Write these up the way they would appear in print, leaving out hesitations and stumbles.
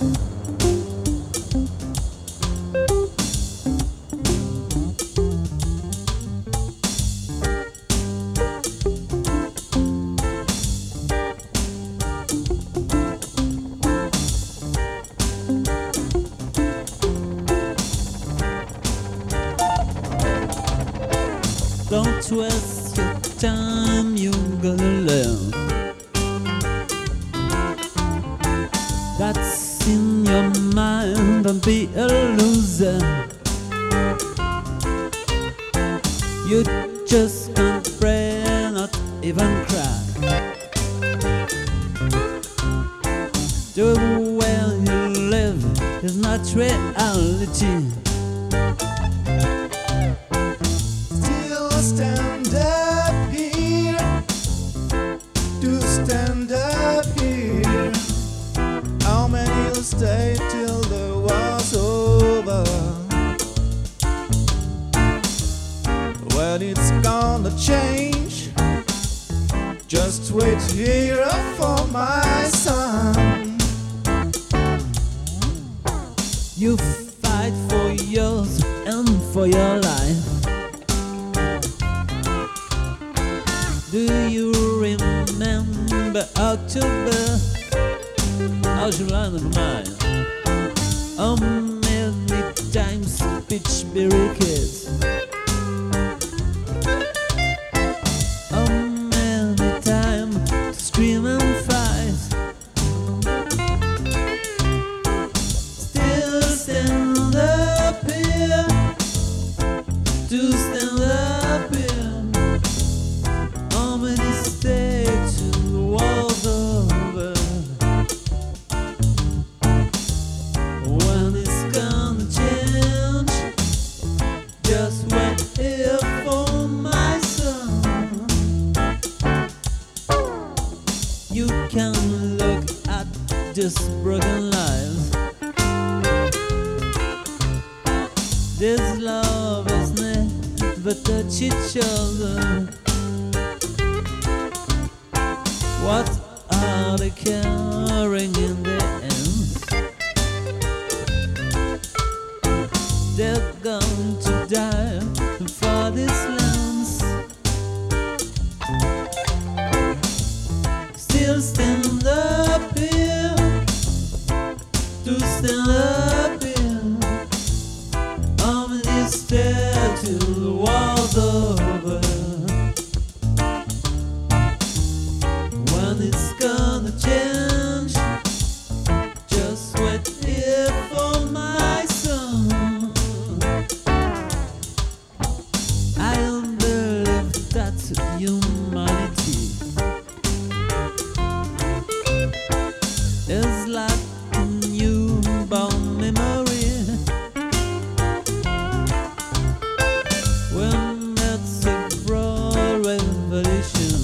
Don't waste your time, you're gonna learn. That's in your mind, don't be a loser. You just can't pray, not even cry. The way you live is not reality. Stand up here, to stand up here. How many will stay till the war's over? Well, it's gonna change. Just wait here for my son. You fight for yours and for your life. Do you remember October? How should I remind? How many times Pitchberry kids? How many times to scream and fight? Still stand up here, to stand up here. How many stay till the war's over? When it's gonna change, just wait here for my son. You can look at this broken life. This lovers never touch each other. What are they carrying in their hands? They're going to die for these lands. Still stand up here, to stand up here. How many stay till the war's over? It's gonna change. Just wait here for my son. I don't believe that's humanity. It's like a newborn memory. When it's a broad revolution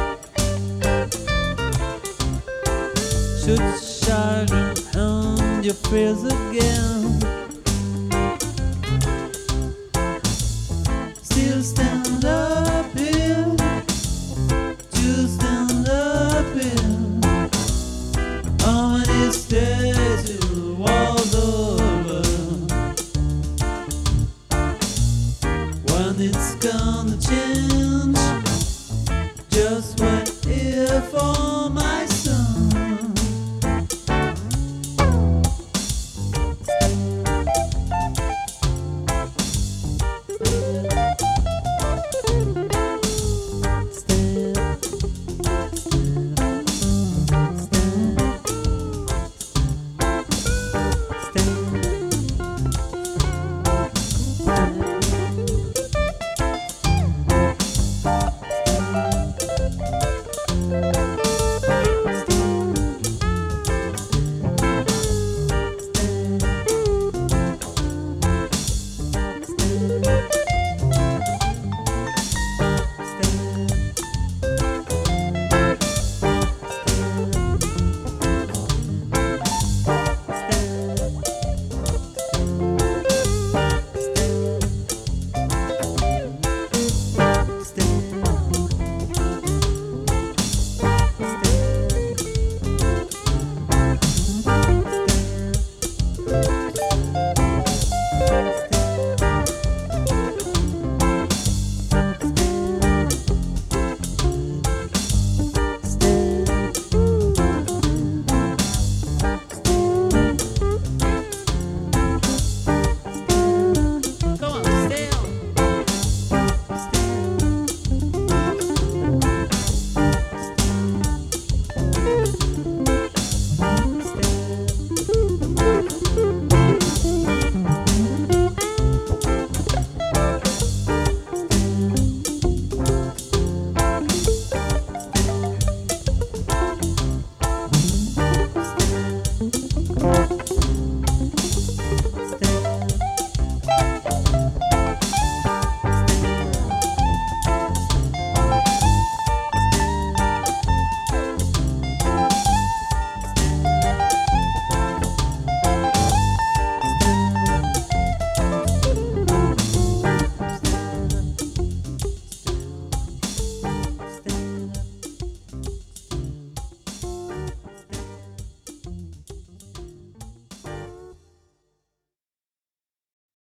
should shine on your face again. Still stand up here, to stand up here. How many stay